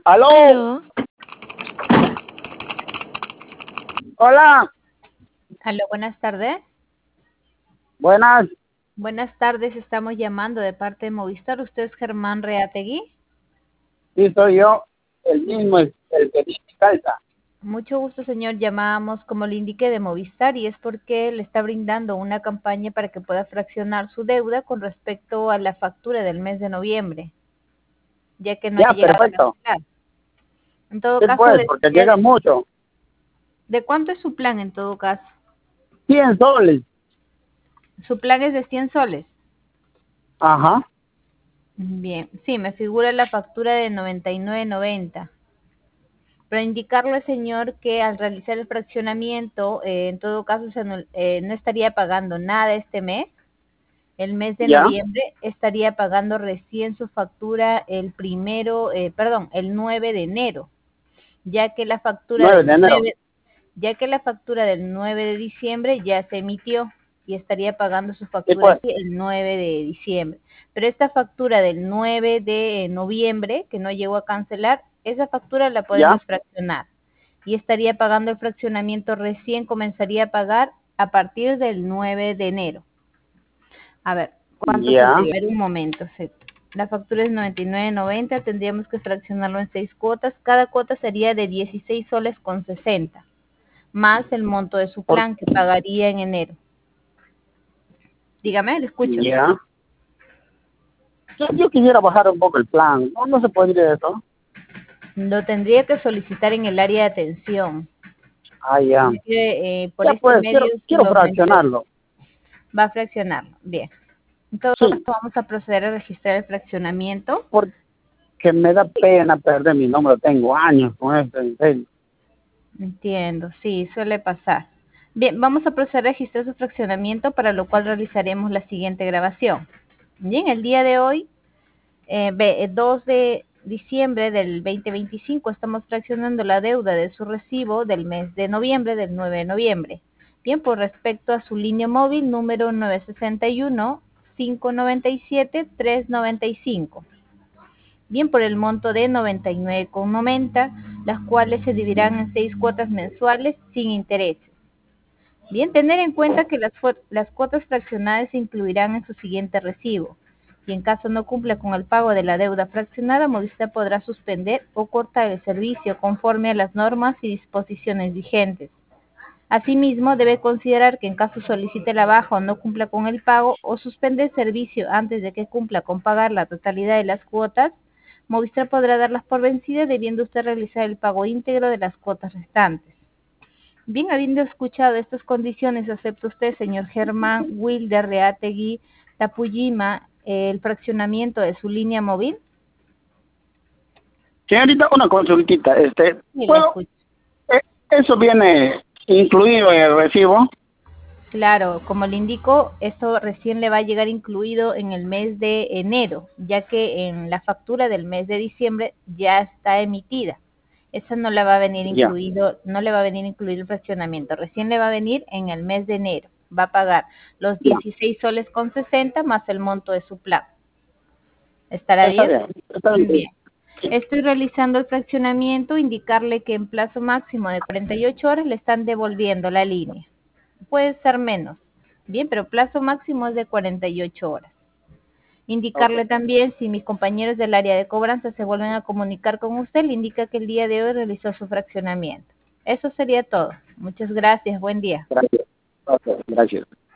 Aló, Aló, hola, aló, buenas tardes. buenas, Buenas tardes, estamos llamando de parte de Movistar. ¿Usted es Germán Reategui? sí soy yo, el mismo, el que dice calza. Mucho gusto, señor. Llamábamos, como le indiqué, de Movistar y es porque le está brindando una campaña para que pueda fraccionar su deuda con respecto a la factura del mes de noviembre, ya que no ha Ya, llegado a perfecto. cancelar. En todo Sí, caso, pues, porque llega mucho. ¿de cuánto es su plan en todo caso? 100 soles. Su plan es de 100 soles. Ajá, Bien, sí, me figura la factura de 99.90. Para indicarle, señor, que al realizar el fraccionamiento, en todo caso, no estaría pagando nada este mes. El mes de ya, noviembre estaría pagando recién su factura el 9 de enero, ya que la factura 9 del de enero. 9, ya que la factura del 9 de diciembre ya se emitió y estaría pagando su Sí, factura pues, aquí el 9 de diciembre. Pero esta factura del 9 de noviembre, que no llegó a cancelar, esa factura la ya, podemos fraccionar y estaría pagando el fraccionamiento recién comenzaría a pagar a partir del 9 de enero. A ver, ¿cuánto ya. saldría? A ver, un momento. La factura es 99.90, tendríamos que fraccionarlo en 6 cuotas. Cada cuota sería de 16 soles con 60, más el monto de su Por, plan que pagaría en enero. Dígame, le escucho. ya. Yo quisiera bajar un poco el plan. No, no se podría eso. Lo tendría que solicitar en el área de atención. Ah, ya. Ya que, por Ya, este pues, medio quiero fraccionarlo. va a fraccionarlo. Bien. En todo caso, Sí, vamos a proceder a registrar el fraccionamiento. porque me da pena perder mi nombre. Tengo años con esto, en serio. Entiendo, sí, suele pasar. Bien, vamos a proceder a registrar su fraccionamiento, para lo cual realizaremos la siguiente grabación. Bien, el día de hoy, 2 de diciembre del 2025, estamos fraccionando la deuda de su recibo del mes de noviembre, del 9 de noviembre. Bien, por respecto a su línea móvil número 961-597-395. Bien, por el monto de 99,90, las cuales se dividirán en 6 cuotas mensuales sin intereses. Bien, tener en cuenta que las cuotas fraccionadas se incluirán en su siguiente recibo. Y en caso no cumpla con el pago de la deuda fraccionada, Movistar podrá suspender o cortar el servicio conforme a las normas y disposiciones vigentes. Asimismo, debe considerar que en caso solicite la baja o no cumpla con el pago o suspende el servicio antes de que cumpla con pagar la totalidad de las cuotas, Movistar podrá darlas por vencidas, debiendo usted realizar el pago íntegro de las cuotas restantes. Bien, habiendo escuchado estas condiciones, ¿acepta usted, señor Germán Wilder Reategui Tapujima, el fraccionamiento de su línea móvil? Señorita, una consultita. Sí, le ¿Puedo? escucho. Eh, Eso viene incluido en el recibo. Claro, como le indico, esto recién le va a llegar incluido en el mes de enero, ya que en la factura del mes de diciembre ya está emitida. Esa no le va a venir Ya, incluido, no le va a venir incluido el fraccionamiento, recién le va a venir en el mes de enero. Va a pagar los ya. 16 soles con 60 más el monto de su plan. ¿Estará Está bien? bien, está bien. Bien. Estoy realizando el fraccionamiento, indicarle que en plazo máximo de 48 horas le están devolviendo la línea. Puede ser menos. Bien, pero plazo máximo es de 48 horas. Ok. Indicarle también, si mis compañeros del área de cobranza se vuelven a comunicar con usted, le indica que el día de hoy realizó su fraccionamiento. Eso sería todo. Muchas gracias. Buen día. Gracias. Ok, gracias.